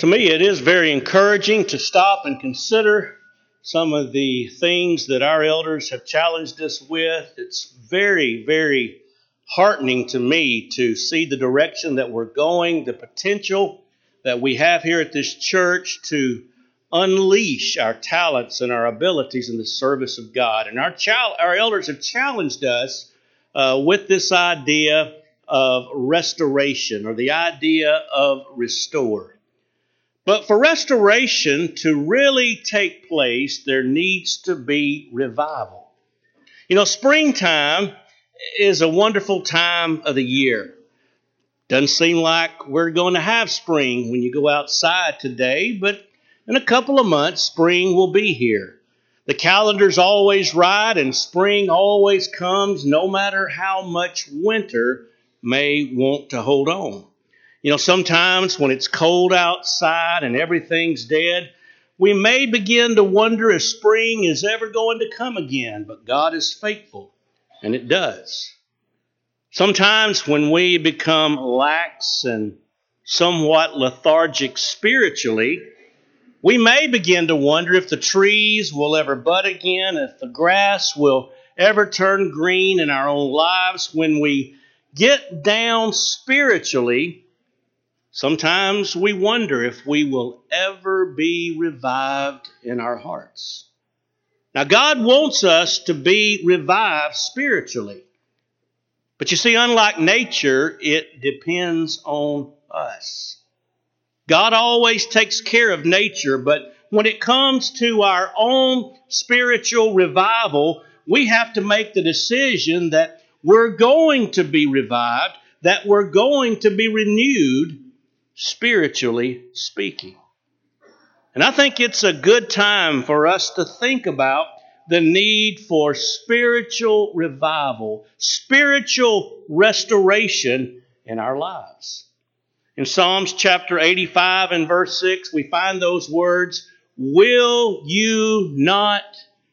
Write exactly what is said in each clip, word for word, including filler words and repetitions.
To me, it is very encouraging to stop and consider some of the things that our elders have challenged us with. It's very, very heartening to me to see the direction that we're going, the potential that we have here at this church to unleash our talents and our abilities in the service of God. And our, chal- our elders have challenged us uh, with this idea of restoration, or the idea of restore. But for restoration to really take place, there needs to be revival. You know, springtime is a wonderful time of the year. Doesn't seem like we're going to have spring when you go outside today, but in a couple of months, spring will be here. The calendar's always right, and spring always comes, no matter how much winter may want to hold on. You know, sometimes when it's cold outside and everything's dead, we may begin to wonder if spring is ever going to come again, but God is faithful, and it does. Sometimes when we become lax and somewhat lethargic spiritually, we may begin to wonder if the trees will ever bud again, if the grass will ever turn green in our own lives. When we get down spiritually, sometimes we wonder if we will ever be revived in our hearts. Now, God wants us to be revived spiritually. But you see, unlike nature, it depends on us. God always takes care of nature, but when it comes to our own spiritual revival, we have to make the decision that we're going to be revived, that we're going to be renewed, spiritually speaking. And I think it's a good time for us to think about the need for spiritual revival, spiritual restoration in our lives. In Psalms chapter eighty-five and verse six, we find those words, "Will you not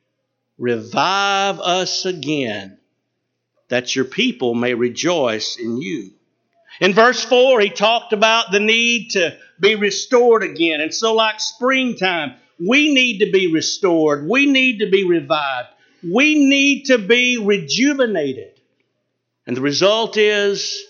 revive us again, that your people may rejoice in you?" In verse four, he talked about the need to be restored again. And so like springtime, we need to be restored. We need to be revived. We need to be rejuvenated. And the result is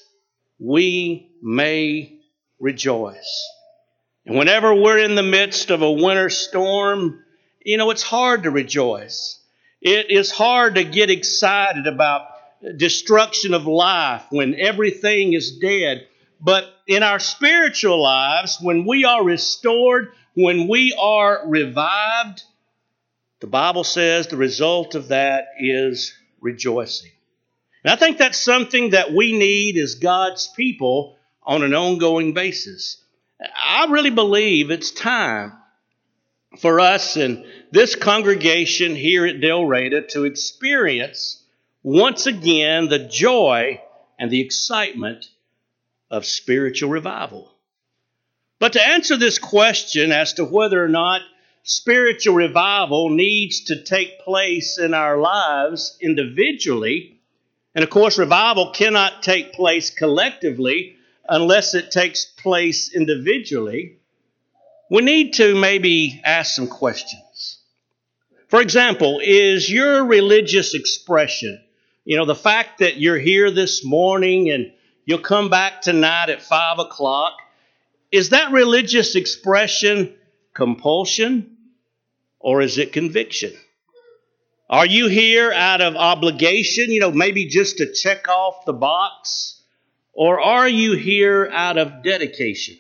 we may rejoice. And whenever we're in the midst of a winter storm, you know, it's hard to rejoice. It is hard to get excited about destruction of life when everything is dead. But in our spiritual lives, when we are restored, when we are revived, the Bible says the result of that is rejoicing. And I think that's something that we need as God's people on an ongoing basis. I really believe it's time for us in this congregation here at Del Reyta to experience once again the joy and the excitement of spiritual revival. But to answer this question as to whether or not spiritual revival needs to take place in our lives individually, and of course revival cannot take place collectively unless it takes place individually, we need to maybe ask some questions. For example, is your religious expression, you know, the fact that you're here this morning and you'll come back tonight at five o'clock, is that religious expression compulsion or is it conviction? Are you here out of obligation, you know, maybe just to check off the box? Or are you here out of dedication?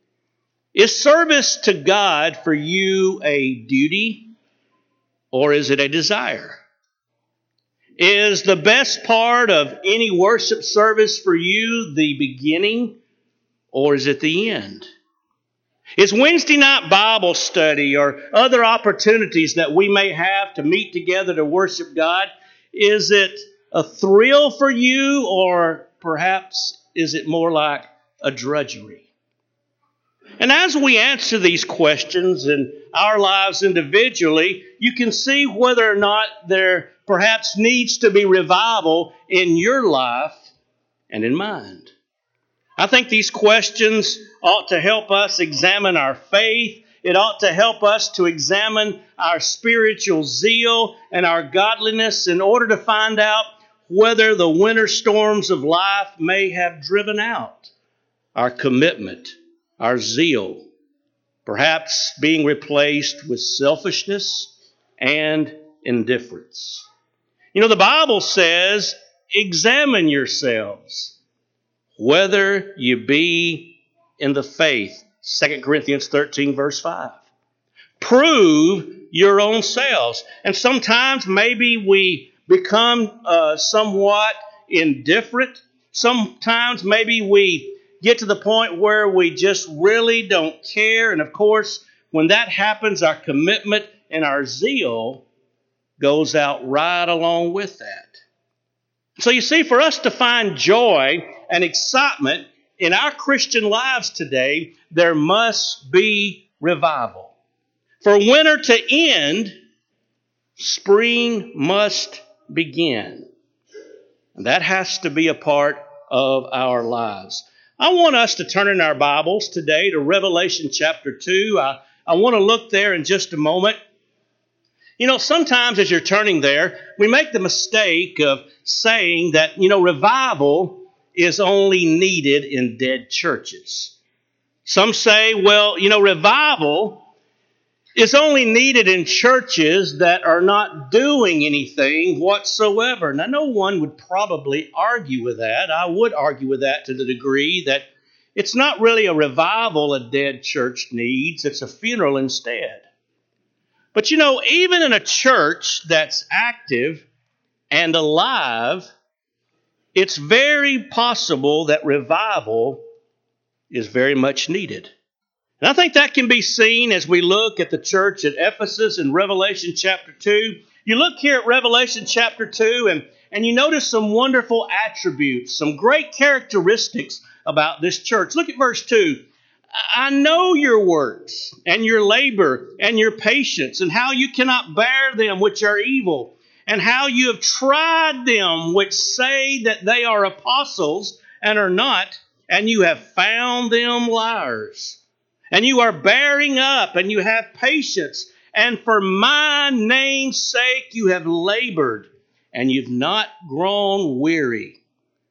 Is service to God for you a duty or is it a desire? Is the best part of any worship service for you the beginning or is it the end? Is Wednesday night Bible study or other opportunities that we may have to meet together to worship God, is it a thrill for you or perhaps is it more like a drudgery? And as we answer these questions in our lives individually, you can see whether or not there perhaps needs to be revival in your life and in mine. I think these questions ought to help us examine our faith. It ought to help us to examine our spiritual zeal and our godliness in order to find out whether the winter storms of life may have driven out our commitment, our zeal, perhaps being replaced with selfishness and indifference. You know, the Bible says, examine yourselves, whether you be in the faith. Second Corinthians thirteen, verse five. Prove your own selves. And sometimes maybe we become uh, somewhat indifferent. Sometimes maybe we get to the point where we just really don't care. And of course, when that happens, our commitment and our zeal goes out right along with that. So you see, for us to find joy and excitement in our Christian lives today, there must be revival. For winter to end, spring must begin. And that has to be a part of our lives. I want us to turn in our Bibles today to Revelation chapter two. I, I want to look there in just a moment. You know, sometimes as you're turning there, we make the mistake of saying that, you know, revival is only needed in dead churches. Some say, well, you know, revival is only needed in churches that are not doing anything whatsoever. Now, no one would probably argue with that. I would argue with that to the degree that it's not really a revival a dead church needs. It's a funeral instead. But you know, even in a church that's active and alive, it's very possible that revival is very much needed. And I think that can be seen as we look at the church at Ephesus in Revelation chapter two. You look here at Revelation chapter two and, and you notice some wonderful attributes, some great characteristics about this church. Look at verse two. I know your works and your labor and your patience and how you cannot bear them which are evil, and how you have tried them which say that they are apostles and are not, and you have found them liars. And you are bearing up, and you have patience, and for my name's sake you have labored, and you've not grown weary.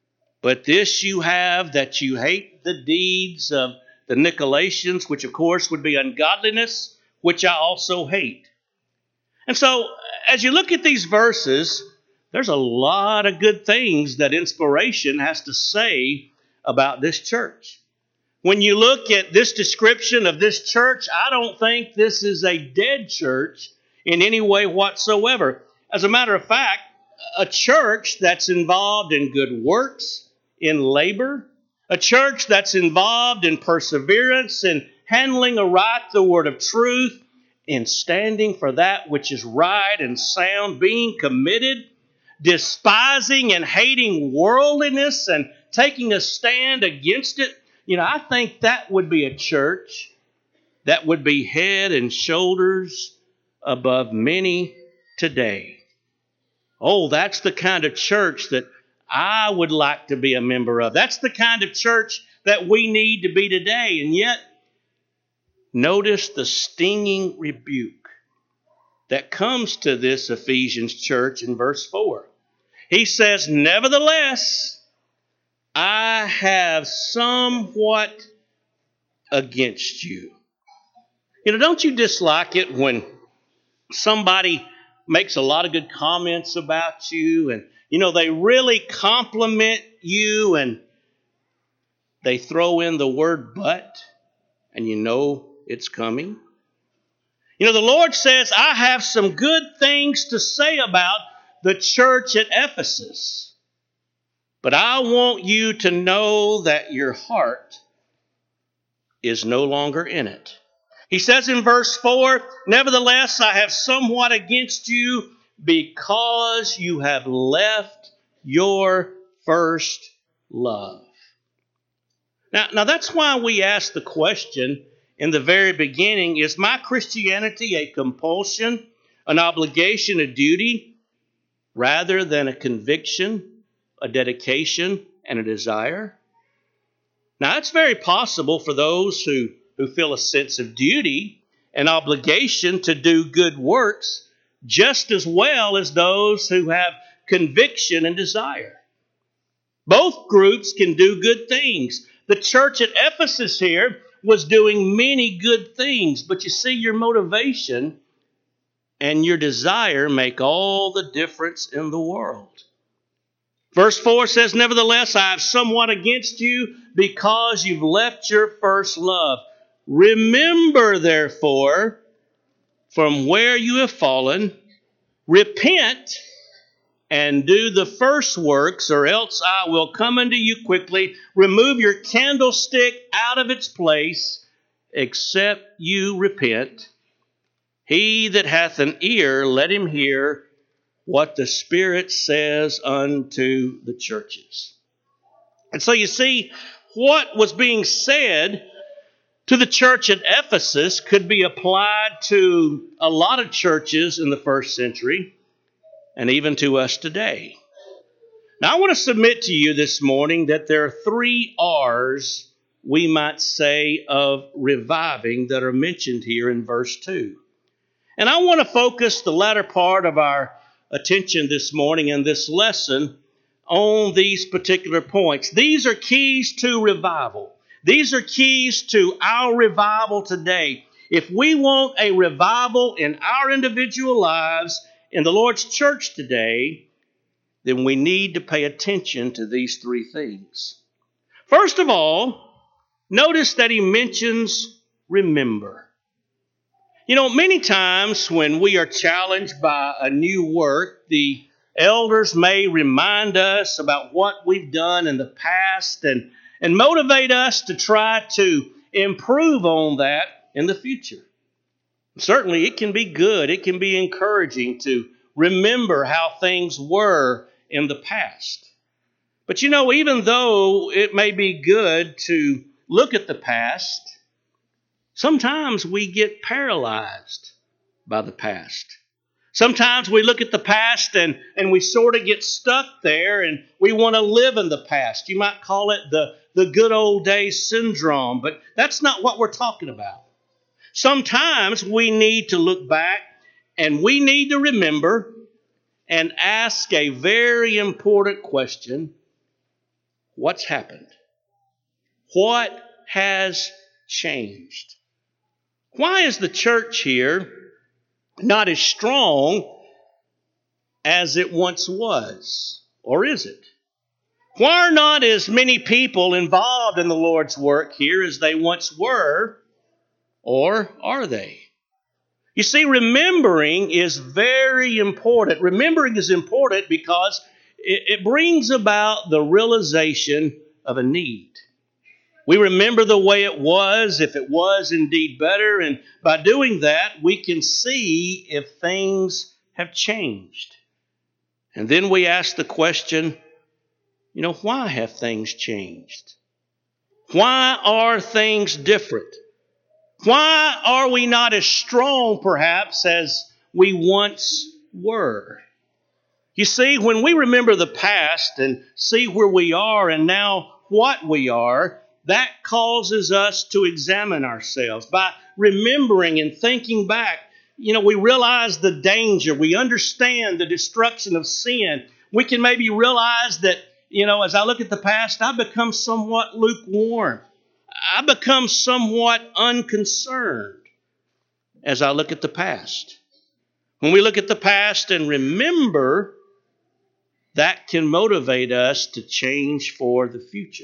But this you have, that you hate the deeds of the Nicolaitans, which of course would be ungodliness, which I also hate. And so, as you look at these verses, there's a lot of good things that inspiration has to say about this church. When you look at this description of this church, I don't think this is a dead church in any way whatsoever. As a matter of fact, a church that's involved in good works, in labor, a church that's involved in perseverance, in handling aright the word of truth, in standing for that which is right and sound, being committed, despising and hating worldliness and taking a stand against it. You know, I think that would be a church that would be head and shoulders above many today. Oh, that's the kind of church that I would like to be a member of. That's the kind of church that we need to be today. And yet, notice the stinging rebuke that comes to this Ephesians church in verse four. He says, nevertheless, I have somewhat against you. You know, don't you dislike it when somebody makes a lot of good comments about you and, you know, they really compliment you and they throw in the word but, and you know it's coming? You know, the Lord says, I have some good things to say about the church at Ephesus, but I want you to know that your heart is no longer in it. He says in verse four, nevertheless, I have somewhat against you because you have left your first love. Now, now that's why we ask the question in the very beginning, is my Christianity a compulsion, an obligation, a duty, rather than a conviction, a dedication, and a desire? Now, it's very possible for those who, who feel a sense of duty and obligation to do good works just as well as those who have conviction and desire. Both groups can do good things. The church at Ephesus here was doing many good things, but you see, your motivation and your desire make all the difference in the world. Verse four says, "Nevertheless, I have somewhat against you because you've left your first love. Remember, therefore, from where you have fallen, repent and do the first works, or else I will come unto you quickly, remove your candlestick out of its place, except you repent. He that hath an ear, let him hear what the Spirit says unto the churches." And so you see, what was being said to the church at Ephesus could be applied to a lot of churches in the first century and even to us today. Now, I want to submit to you this morning that there are three R's, we might say, of reviving that are mentioned here in verse two. And I want to focus the latter part of our attention this morning in this lesson on these particular points. These are keys to revival. These are keys to our revival today. If we want a revival in our individual lives, in the Lord's church today, then we need to pay attention to these three things. First of all, notice that he mentions remember. You know, many times when we are challenged by a new work, the elders may remind us about what we've done in the past and, and motivate us to try to improve on that in the future. Certainly, it can be good. It can be encouraging to remember how things were in the past. But you know, even though it may be good to look at the past, sometimes we get paralyzed by the past. Sometimes we look at the past and, and we sort of get stuck there and we want to live in the past. You might call it the, the good old days syndrome, but that's not what we're talking about. Sometimes we need to look back and we need to remember and ask a very important question. What's happened? What has changed? Why is the church here not as strong as it once was? Or is it? Why are not as many people involved in the Lord's work here as they once were? Or are they? You see, remembering is very important. Remembering is important because it, it brings about the realization of a need. We remember the way it was, if it was indeed better, and by doing that, we can see if things have changed. And then we ask the question, you know, why have things changed? Why are things different? Why are we not as strong, perhaps, as we once were? You see, when we remember the past and see where we are and now what we are, that causes us to examine ourselves. By remembering and thinking back, you know, we realize the danger. We understand the destruction of sin. We can maybe realize that, you know, as I look at the past, I've become somewhat lukewarm. I become somewhat unconcerned as I look at the past. When we look at the past and remember, that can motivate us to change for the future.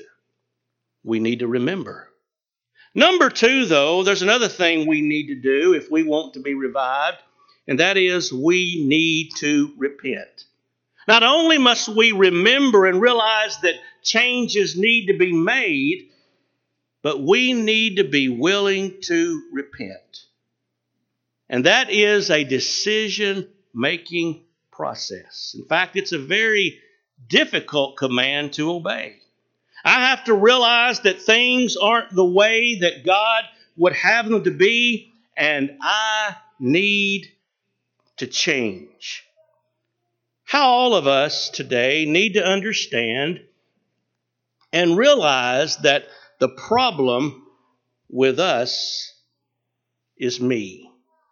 We need to remember. Number two, though, there's another thing we need to do if we want to be revived, and that is we need to repent. Not only must we remember and realize that changes need to be made, but we need to be willing to repent. And that is a decision-making process. In fact, it's a very difficult command to obey. I have to realize that things aren't the way that God would have them to be, and I need to change. How all of us today need to understand and realize that the problem with us is me.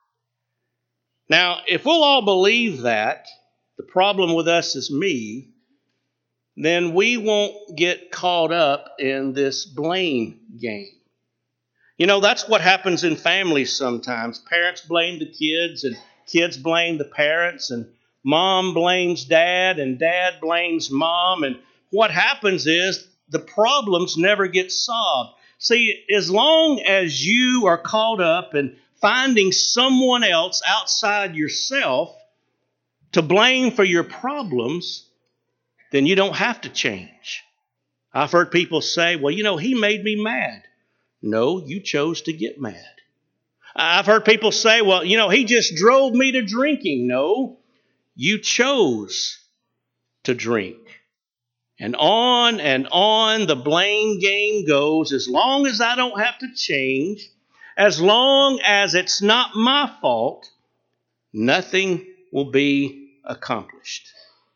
Now, if we'll all believe that the problem with us is me, then we won't get caught up in this blame game. You know, that's what happens in families sometimes. Parents blame the kids, and kids blame the parents, and mom blames dad, and dad blames mom. And what happens is the problems never get solved. See, as long as you are caught up in finding someone else outside yourself to blame for your problems, then you don't have to change. I've heard people say, well, you know, he made me mad. No, you chose to get mad. I've heard people say, well, you know, he just drove me to drinking. No, you chose to drink. And on and on the blame game goes. As long as I don't have to change, as long as it's not my fault, nothing will be accomplished.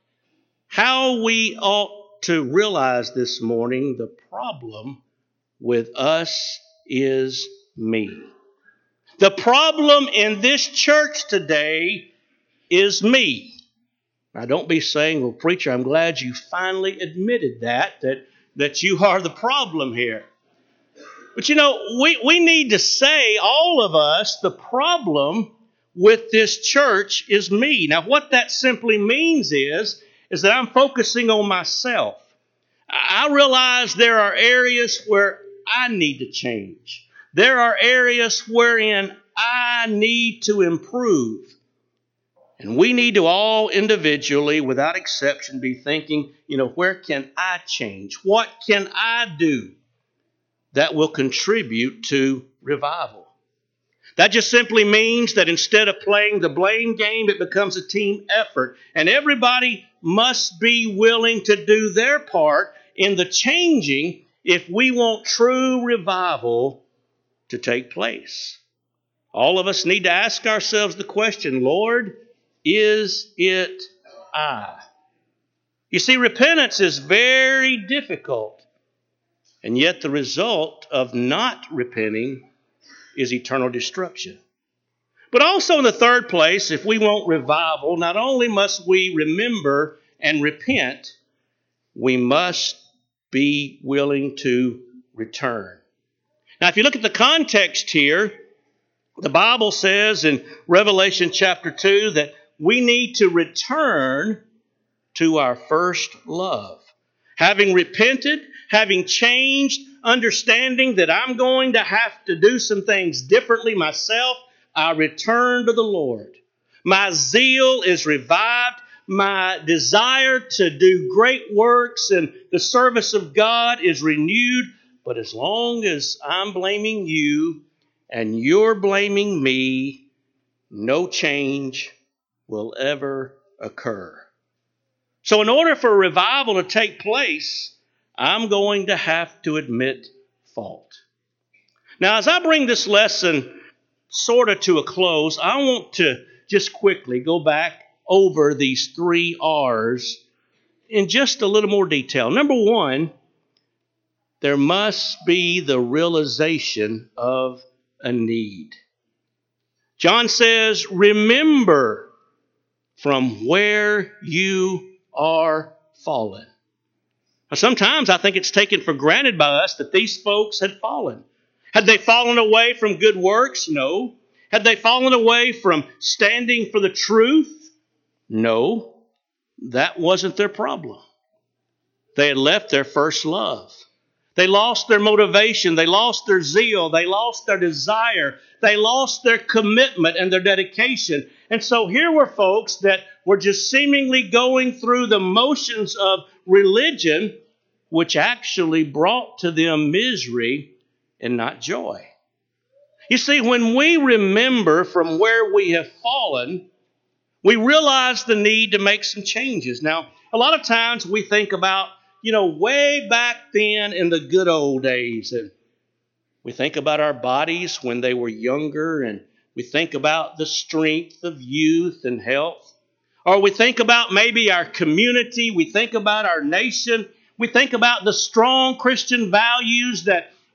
How we ought to realize this morning the problem with us is me. The problem in this church today is me. Now, don't be saying, well, preacher, I'm glad you finally admitted that, that, that you are the problem here. But you know, we, we need to say, all of us, the problem with this church is me. Now, what that simply means is, is that I'm focusing on myself. I realize there are areas where I need to change. There are areas wherein I need to improve. And we need to all individually, without exception, be thinking, you know, where can I change? What can I do that will contribute to revival? That just simply means that instead of playing the blame game, it becomes a team effort. And everybody must be willing to do their part in the changing if we want true revival to take place. All of us need to ask ourselves the question, Lord, is it I? You see, repentance is very difficult, and yet the result of not repenting is eternal destruction. But also in the third place, if we want revival, not only must we remember and repent, we must be willing to return. Now, if you look at the context here, the Bible says in Revelation chapter two that we need to return to our first love. Having repented, having changed, understanding that I'm going to have to do some things differently myself, I return to the Lord. My zeal is revived. My desire to do great works in the service of God is renewed. But as long as I'm blaming you and you're blaming me, no change will ever occur. So in order for revival to take place, I'm going to have to admit fault. Now, as I bring this lesson sort of to a close, I want to just quickly go back over these three R's in just a little more detail. Number one, there must be the realization of a need. John says, remember from where you are fallen. Now, sometimes I think it's taken for granted by us that these folks had fallen. Had they fallen away from good works? No. Had they fallen away from standing for the truth? No. That wasn't their problem. They had left their first love. They lost their motivation. They lost their zeal. They lost their desire. They lost their commitment and their dedication. And so here were folks that were just seemingly going through the motions of religion, which actually brought to them misery and not joy. You see, when we remember from where we have fallen, we realize the need to make some changes. Now, a lot of times we think about, you know, way back then in the good old days, and we think about our bodies when they were younger, and we think about the strength of youth and health. Or we think about maybe our community. We think about our nation. We think about the strong Christian values that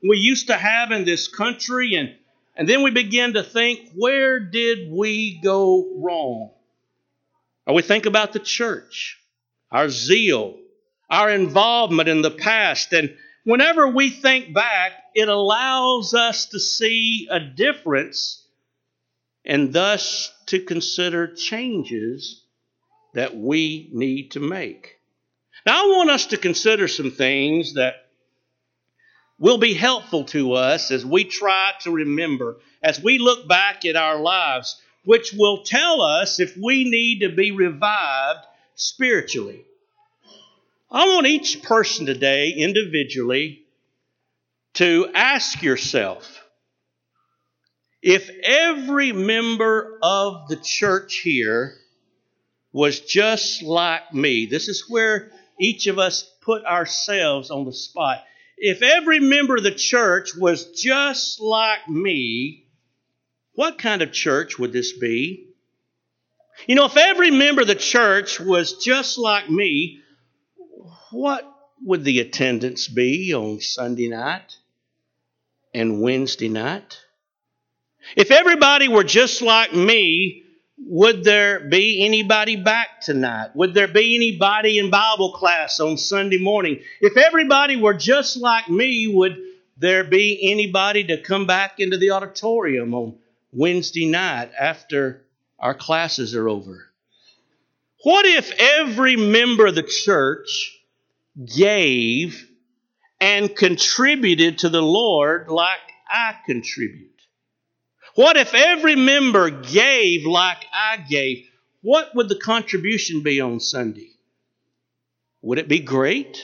we used to have in this country, and, and then we begin to think, where did we go wrong? Or we think about the church, our zeal, our involvement in the past. And whenever we think back, it allows us to see a difference and thus to consider changes that we need to make. Now, I want us to consider some things that will be helpful to us as we try to remember, as we look back at our lives, which will tell us if we need to be revived spiritually. I want each person today, individually, to ask yourself, if every member of the church here was just like me, this is where each of us put ourselves on the spot. If every member of the church was just like me, what kind of church would this be? You know, if every member of the church was just like me, what would the attendance be on Sunday night and Wednesday night? If everybody were just like me, would there be anybody back tonight? Would there be anybody in Bible class on Sunday morning? If everybody were just like me, would there be anybody to come back into the auditorium on Wednesday night after our classes are over? What if every member of the church gave and contributed to the Lord like I contribute? What if every member gave like I gave? What would the contribution be on Sunday? Would it be great?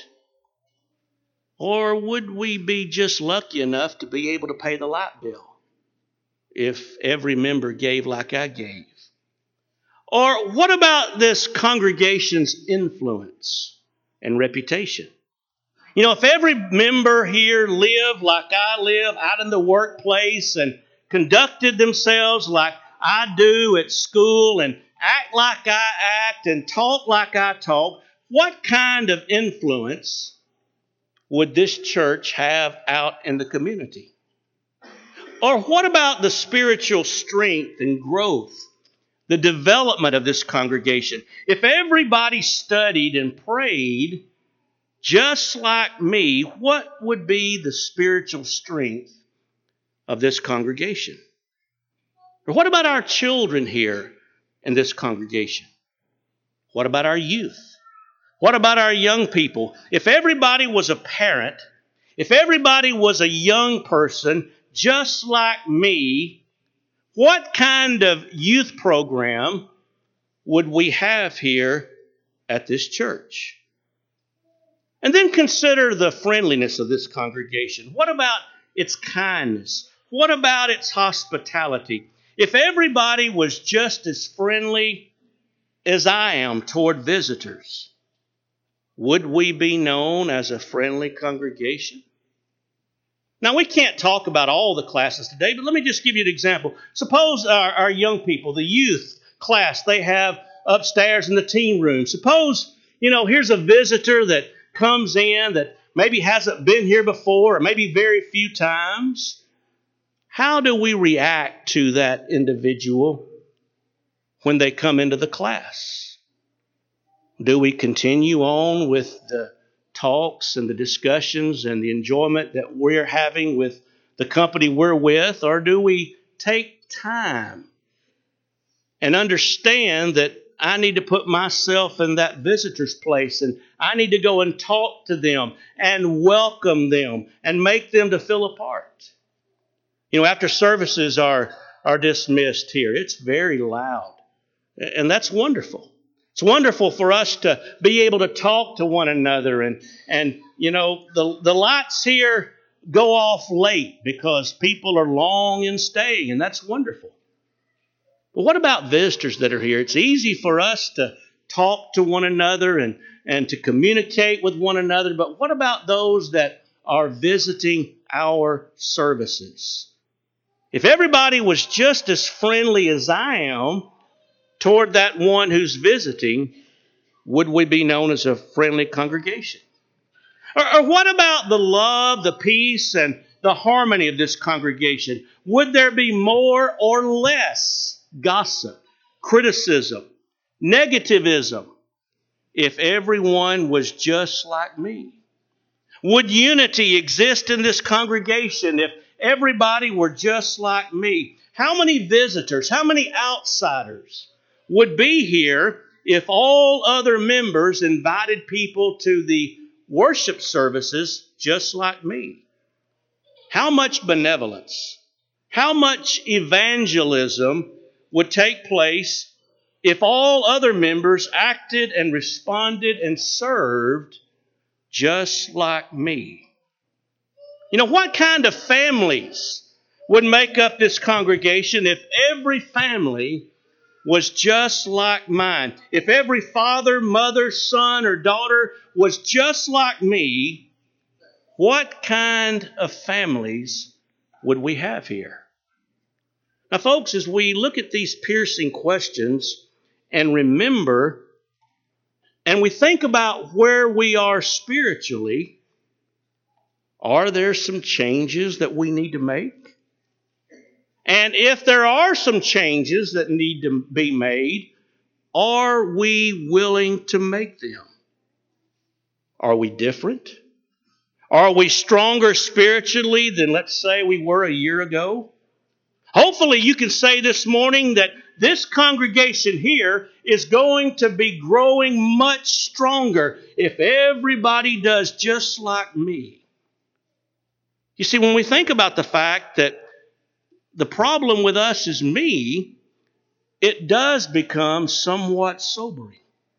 Or would we be just lucky enough to be able to pay the light bill if every member gave like I gave? Or what about this congregation's influence and reputation? You know, if every member here lived like I live out in the workplace and conducted themselves like I do at school and act like I act and talk like I talk, what kind of influence would this church have out in the community? Or what about the spiritual strength and growth, the development of this congregation? If everybody studied and prayed just like me, what would be the spiritual strength of this congregation? Or what about our children here in this congregation? What about our youth? What about our young people? If everybody was a parent, if everybody was a young person just like me, what kind of youth program would we have here at this church? And then consider the friendliness of this congregation. What about its kindness? What about its hospitality? If everybody was just as friendly as I am toward visitors, would we be known as a friendly congregation? Now, we can't talk about all the classes today, but let me just give you an example. Suppose our, our young people, the youth class, they have upstairs in the teen room. Suppose, you know, here's a visitor that comes in that maybe hasn't been here before or maybe very few times. How do we react to that individual when they come into the class? Do we continue on with the talks and the discussions and the enjoyment that we're having with the company we're with, or do we take time and understand that I need to put myself in that visitor's place and I need to go and talk to them and welcome them and make them to feel a part? You know, after services are, are dismissed here, it's very loud. And that's wonderful. It's wonderful for us to be able to talk to one another. And, and you know, the, the lights here go off late because people are long in staying, and that's wonderful. But what about visitors that are here? It's easy for us to talk to one another and, and to communicate with one another, but what about those that are visiting our services? If everybody was just as friendly as I am toward that one who's visiting, would we be known as a friendly congregation? Or, or what about the love, the peace, and the harmony of this congregation? Would there be more or less gossip, criticism, negativism if everyone was just like me? Would unity exist in this congregation if everybody were just like me? How many visitors, how many outsiders would be here if all other members invited people to the worship services just like me? How much benevolence, how much evangelism would take place if all other members acted and responded and served just like me? You know, what kind of families would make up this congregation if every family was just like mine? If every father, mother, son, or daughter was just like me, what kind of families would we have here? Now, folks, as we look at these piercing questions and remember, and we think about where we are spiritually, are there some changes that we need to make? And if there are some changes that need to be made, are we willing to make them? Are we different? Are we stronger spiritually than, let's say, we were a year ago? Hopefully you can say this morning that this congregation here is going to be growing much stronger if everybody does just like me. You see, when we think about the fact that the problem with us is me, it does become somewhat sobering.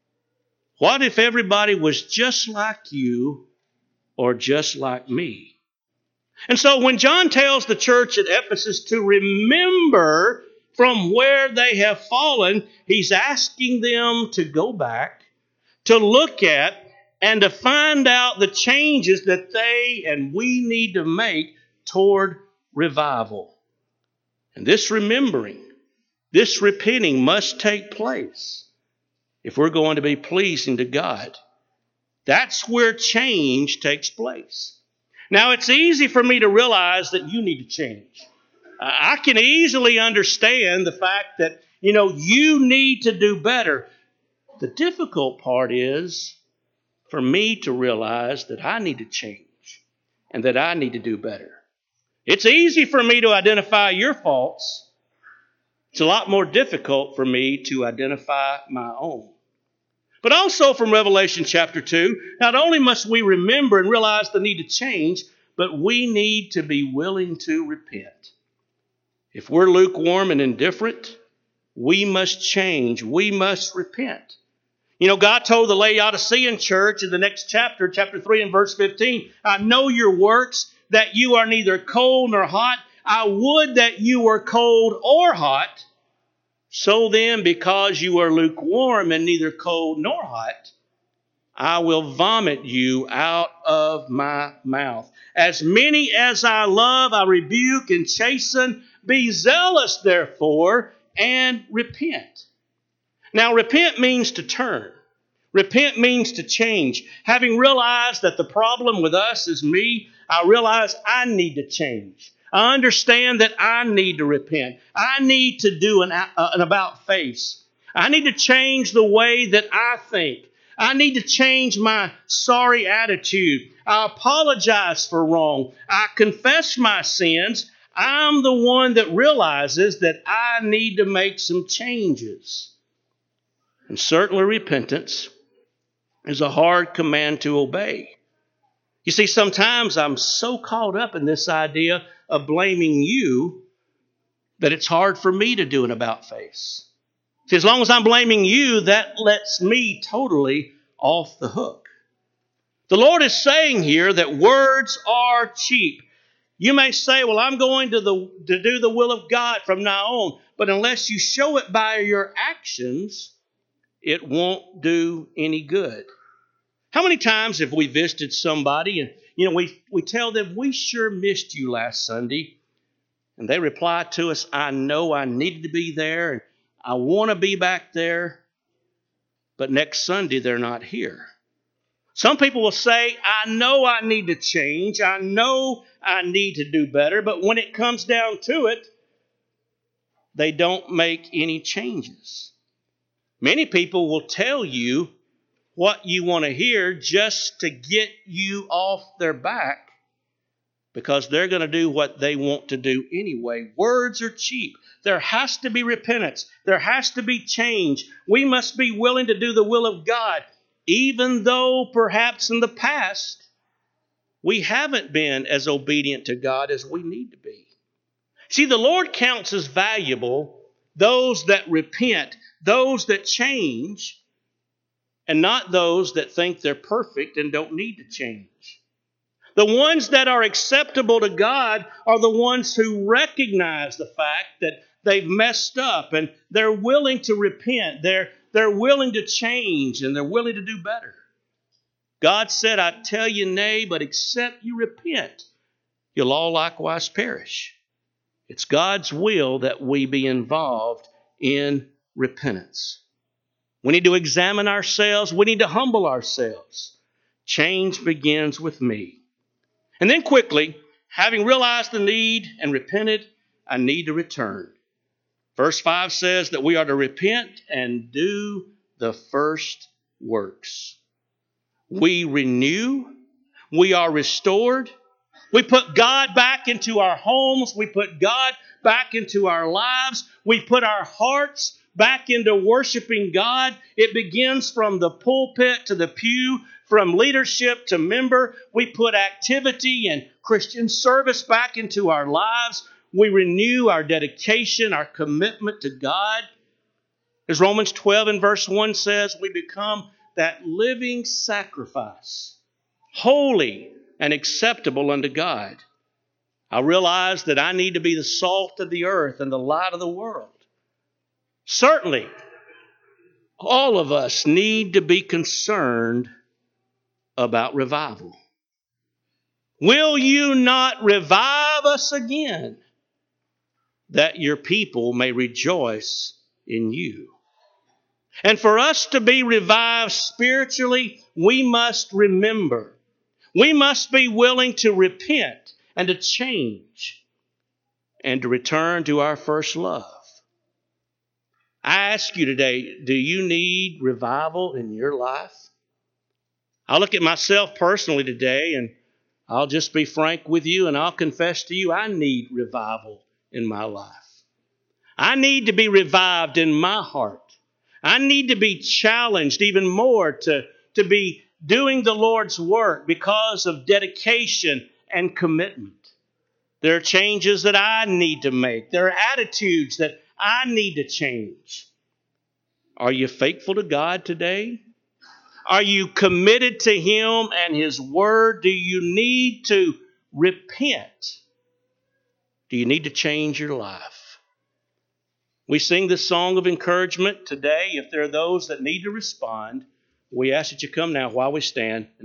What if everybody was just like you or just like me? And so when John tells the church at Ephesus to remember from where they have fallen, he's asking them to go back, to look at, and to find out the changes that they and we need to make toward revival. And this remembering, this repenting must take place if we're going to be pleasing to God. That's where change takes place. Now, it's easy for me to realize that you need to change. I can easily understand the fact that, you know, you need to do better. The difficult part is for me to realize that I need to change and that I need to do better. It's easy for me to identify your faults. It's a lot more difficult for me to identify my own. But also from Revelation chapter two, not only must we remember and realize the need to change, but we need to be willing to repent. If we're lukewarm and indifferent, we must change. We must repent. You know, God told the Laodicean church in the next chapter, chapter three and verse fifteen, I know your works, that you are neither cold nor hot. I would that you were cold or hot. So then, because you are lukewarm and neither cold nor hot, I will vomit you out of my mouth. As many as I love, I rebuke and chasten. Be zealous, therefore, and repent. Now, repent means to turn. Repent means to change. Having realized that the problem with us is me, I realize I need to change. I understand that I need to repent. I need to do an, uh, an about face. I need to change the way that I think. I need to change my sorry attitude. I apologize for wrong. I confess my sins. I'm the one that realizes that I need to make some changes. And certainly repentance is a hard command to obey. You see, sometimes I'm so caught up in this idea of blaming you that it's hard for me to do an about face. See, as long as I'm blaming you, that lets me totally off the hook. The Lord is saying here that words are cheap. You may say, well, I'm going to, the, to do the will of God from now on. But unless you show it by your actions, it won't do any good. How many times have we visited somebody and, you know, we, we tell them, we sure missed you last Sunday. And they reply to us, I know I needed to be there and I want to be back there. But next Sunday, they're not here. Some people will say, I know I need to change. I know I need to do better. But when it comes down to it, they don't make any changes. Many people will tell you what you want to hear just to get you off their back because they're going to do what they want to do anyway. Words are cheap. There has to be repentance. There has to be change. We must be willing to do the will of God, even though perhaps in the past we haven't been as obedient to God as we need to be. See, the Lord counts as valuable those that repent, those that change, and not those that think they're perfect and don't need to change. The ones that are acceptable to God are the ones who recognize the fact that they've messed up and they're willing to repent. They're, they're willing to change and they're willing to do better. God said, I tell you nay, but except you repent, you'll all likewise perish. It's God's will that we be involved in repentance. We need to examine ourselves. We need to humble ourselves. Change begins with me. And then quickly, having realized the need and repented, I need to return. Verse five says that we are to repent and do the first works. We renew. We are restored. We put God back into our homes. We put God back into our lives. We put our hearts back into worshiping God. It begins from the pulpit to the pew, from leadership to member. We put activity and Christian service back into our lives. We renew our dedication, our commitment to God. As Romans twelve and verse one says, we become that living sacrifice, holy and acceptable unto God. I realize that I need to be the salt of the earth and the light of the world. Certainly, all of us need to be concerned about revival. Will you not revive us again, that your people may rejoice in you? And for us to be revived spiritually, we must remember. We must be willing to repent and to change and to return to our first love. I ask you today, do you need revival in your life? I'll look at myself personally today, and I'll just be frank with you, and I'll confess to you, I need revival in my life. I need to be revived in my heart. I need to be challenged even more to, to be doing the Lord's work because of dedication and commitment. There are changes that I need to make. There are attitudes that I need to change. Are you faithful to God today? Are you committed to Him and His Word? Do you need to repent? Do you need to change your life? We sing this song of encouragement today. If there are those that need to respond, we ask that you come now while we stand.